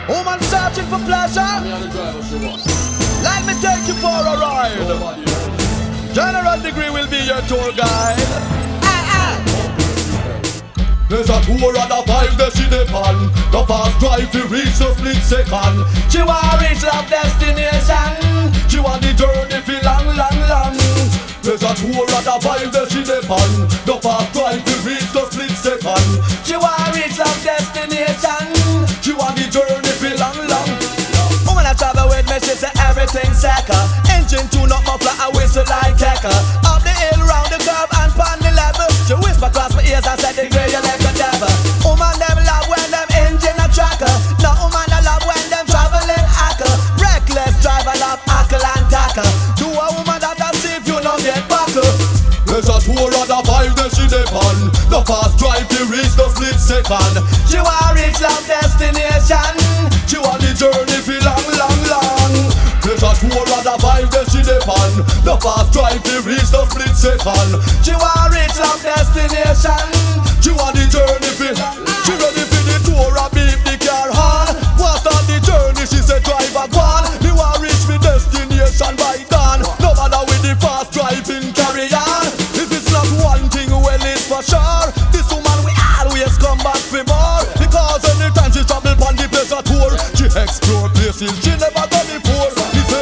Woman searching for pleasure. Let me take you for a ride. General Degree will be your tour guide. There's a tour and a vibe that she depend. The fast drive to reach the split second. She want reach love destination. She want the journey feel long, long, long. There's a tour and a vibe that she depend. The fast drive to reach the split second. She want reach love destination. She want the journey feel long, long. Woman I travel with me, she say everything second. Engine tune up, muffler, I whistle like hecker. Up the hill, round the curve and pon the level. She whisper across my ears and said the grey you like a devil. Woman them love when them engine a tracker. No woman I love when them traveling hacker. Reckless driver love hackle and tackle. To a woman that I see if you no get buckle. There's a tour and a vibe that she depend. The fast drive to reach the split second. She want reach love destination. She want the journey feel long, long, long. There's a tour and a vibe that she depend. The fast drive to reach the split second. She want reach love destination. She want the journey feel. She ready for the tour and beep the car horn. Want start the journey, she say driver gone. Me want reach me destination by dawn. No matter with the fast driving carry on. If it's not one thing, well it's for sure. This woman we always come back for more. Because anytime she travel on the pleasure tour, she explore places she never done before.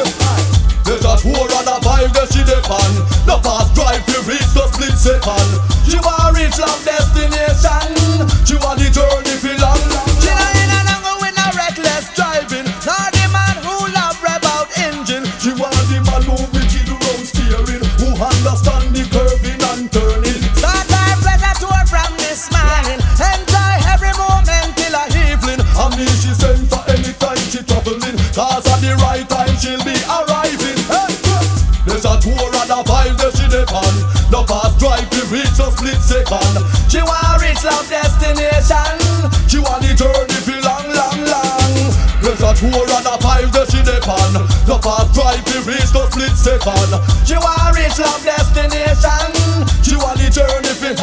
There's a tour and a vibe that she depend. The fast drive to reach the split second. She want reach love destination. She want the journey feel long. She not in a longer with no reckless driving. Not the man who love rev out engine. She want the man who wicked around steering, who understand the curving and turning. Start our pleasure tour from this morning. Enjoy every moment till a evening. I mean she sent for any time she traveling. Cause at the right time she'll be arriving. There's a tour and a vibe that she depend. The fast drive to reach the split second. She want reach love destination. She want the journey feel long, long, long. There's a tour and a vibe that she depend. The fast drive to reach the split second. She want reach love destination. She want the journey feel.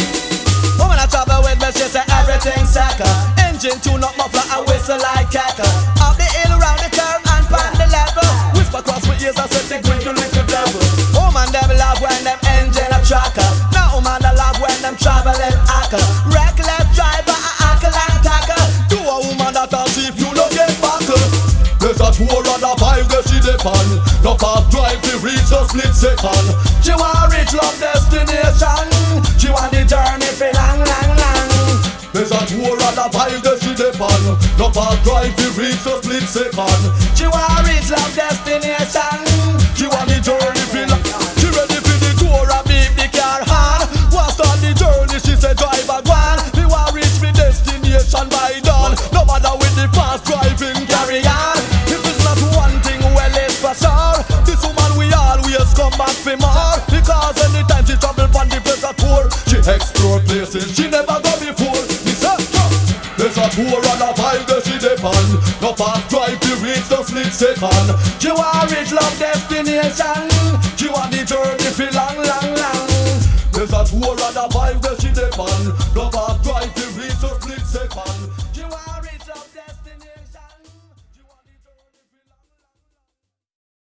Woman I travel with me, she say everything second. Engine tune up, muffler, I whistle like hecker. Up the hill, round the curve and pon the level. Whisper across my ears, I said the green to little devil. Woman them love when them engine a tracker. No woman I love when them traveling hacker. Reckless driver, a hackle and tackle. To a woman that I see if you no get buckle. There's a tour and a vibe that she depend. The fast drive to reach the split second. She want reach love destination. She want the journey feel long, long, long. There's a tour and a vibe that she depend. The fast drive to reach the split second. She want reach love destination. She want the journey feel long. She ready for the tour and beep the car horn. Want start the journey, she say driver gone. Me want reach me destination by dawn. No matter with the fast driving carry on. If it's not one thing, well it's for sure. This woman we always come back for more. Because anytime she travel on the pleasure tour, she explore places she never go before. There's a tour and a vibe that she depend. The fast drive to reach the split second. She want reach love destination. She want the journey feel long, long, long. There's a tour and a vibe that she depend.